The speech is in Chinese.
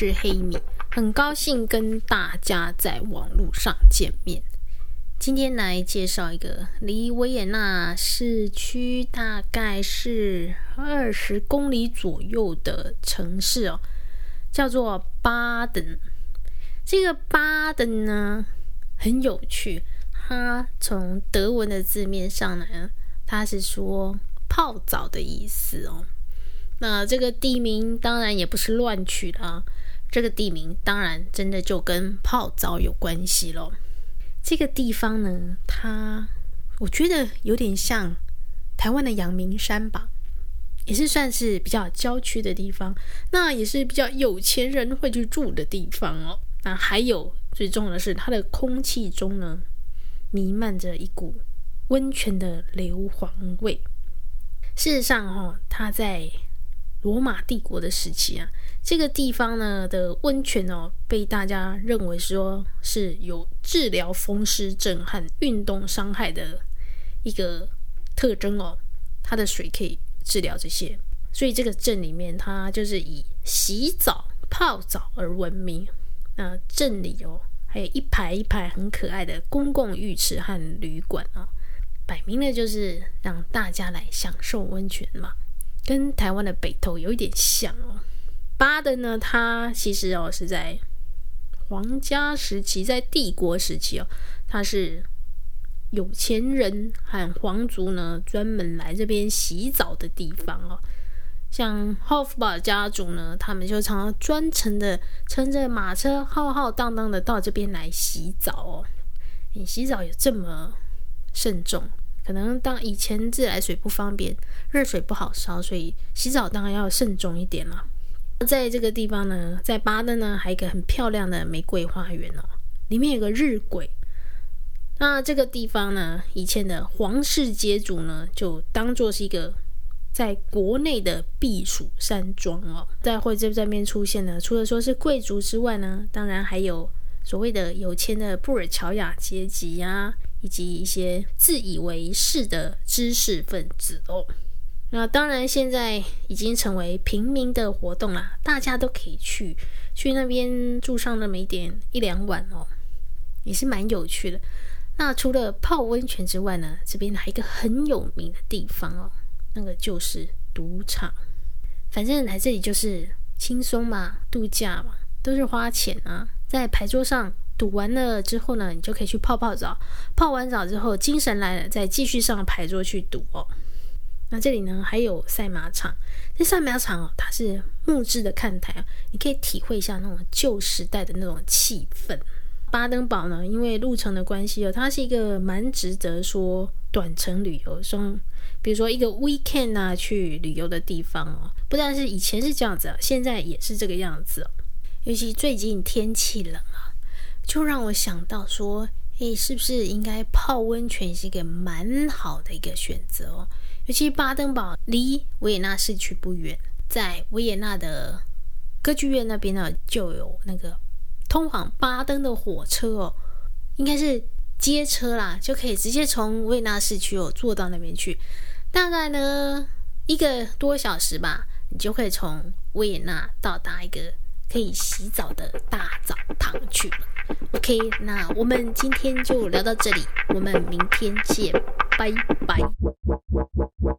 是黑米，很高兴跟大家在网络上见面。今天来介绍一个离维也纳市区大概是20公里左右的城市哦，叫做巴登。这个巴登呢很有趣，它从德文的字面上呢，它是说泡澡的意思哦。那这个地名当然也不是乱取啦，这个地名当然真的就跟泡澡有关系咯。这个地方呢，我觉得有点像台湾的阳明山吧，也是算是比较郊区的地方，那也是比较有钱人会去住的地方哦。那还有最重要的是，它的空气中呢弥漫着一股温泉的硫磺味。事实上它在罗马帝国的时期啊，这个地方呢的温泉被大家认为说是有治疗风湿症和运动伤害的一个特征哦，它的水可以治疗这些，所以这个镇里面它就是以洗澡泡澡而闻名。那镇里还有一排一排很可爱的公共浴池和旅馆摆明了就是让大家来享受温泉嘛，跟台湾的北投有一点像哦。巴登呢，它其实是在皇家时期，在帝国时期它是有钱人和皇族呢专门来这边洗澡的地方哦。像霍夫堡家族呢，他们就常常专程的乘着马车浩浩荡荡的到这边来洗澡哦。你洗澡有这么慎重？可能当以前自来水不方便，热水不好烧，所以洗澡当然要慎重一点啦。在这个地方呢，在巴登呢，还有一个很漂亮的玫瑰花园里面有个日晷。那这个地方呢，以前的皇室街主呢，就当作是一个在国内的避暑山庄在会在这边出现呢，除了说是贵族之外呢，当然还有所谓的有钱的布尔乔亚阶级啊，以及一些自以为是的知识分子那当然现在已经成为平民的活动啦，大家都可以去那边住上那么一两晚也是蛮有趣的。那除了泡温泉之外呢，这边还有一个很有名的地方那个就是赌场。反正来这里就是轻松嘛，度假嘛，都是花钱啊。在牌桌上赌完了之后呢，你就可以去泡泡澡，泡完澡之后精神来了，再继续上牌桌去赌那这里呢还有赛马场，这赛马场它是木质的看台你可以体会一下那种旧时代的那种气氛。巴登堡呢，因为路程的关系它是一个蛮值得说短程旅游，比如说一个 weekend 去旅游的地方不但是以前是这样子现在也是这个样子尤其最近天气冷就让我想到说是不是应该泡温泉是一个蛮好的一个选择尤其巴登堡离维也纳市区不远，在维也纳的歌剧院那边呢，就有那个通往巴登的火车应该是街车啦，就可以直接从维也纳市区坐到那边去，大概呢1个多小时吧，你就可以从维也纳到达一个可以洗澡的大澡堂去了。 OK， 那我们今天就聊到这里，我们明天见，拜拜。